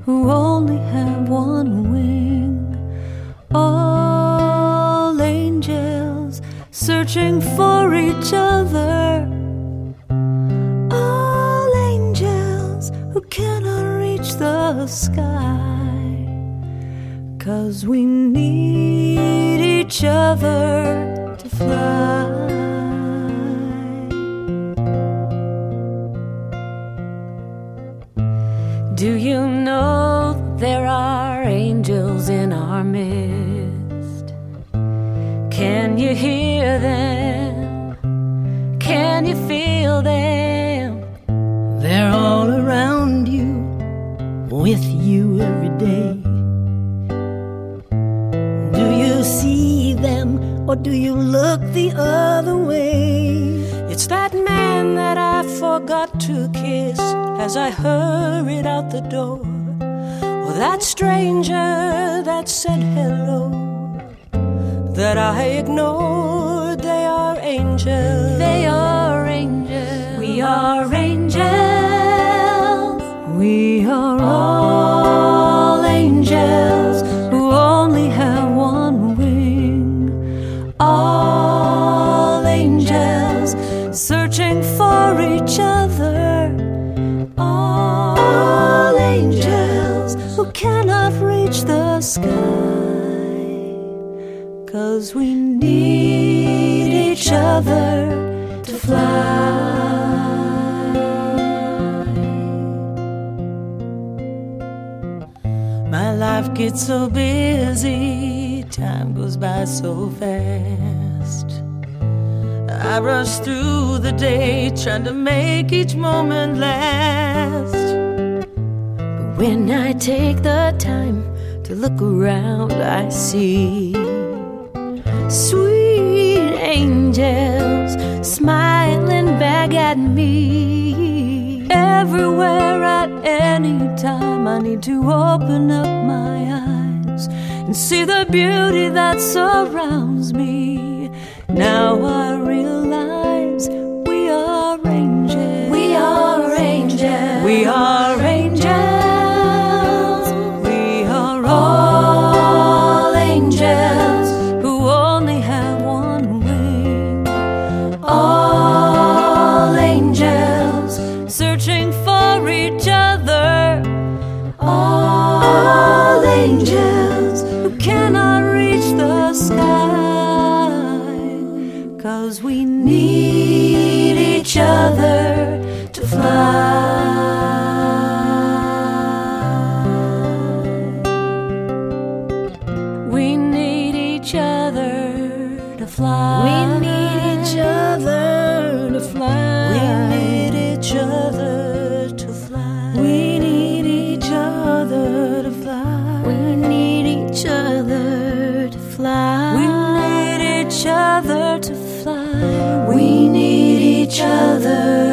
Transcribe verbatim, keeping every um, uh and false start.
who only have one wing. All angels searching for each other. All angels who cannot reach the sky. 'Cause we need each other to fly. Do you know there are angels in our midst? Can you hear them? Can you feel them? They're all around you, with you every day. Do you see them, or do you look the other way? It's that man that I forgot to kiss as I hurried out the door, or that stranger that said hello that I ignored. They are angels. They are angels. We are angels. We are all angels who only have one wing. All angels searching for each other. All angels who cannot reach the sky. 'Cause we need each other to fly. My life gets so busy, time goes by so fast. I rush through the day, trying to make each moment last. But when I take the time to look around, I see sweet angels smiling back at me. Everywhere at any time I need to open up my eyes and see the beauty that surrounds me. Now I realize we are angels. We are angels. We are angels. We are all angels who only have one wing. All angels searching for each other. All angels who cannot reach the sky. 'Cause we need each other to fly. We need each other to fly. We need each other to fly. We need each other to fly. We need each other to fly. We need each other to fly. We need each other to fly. We need each other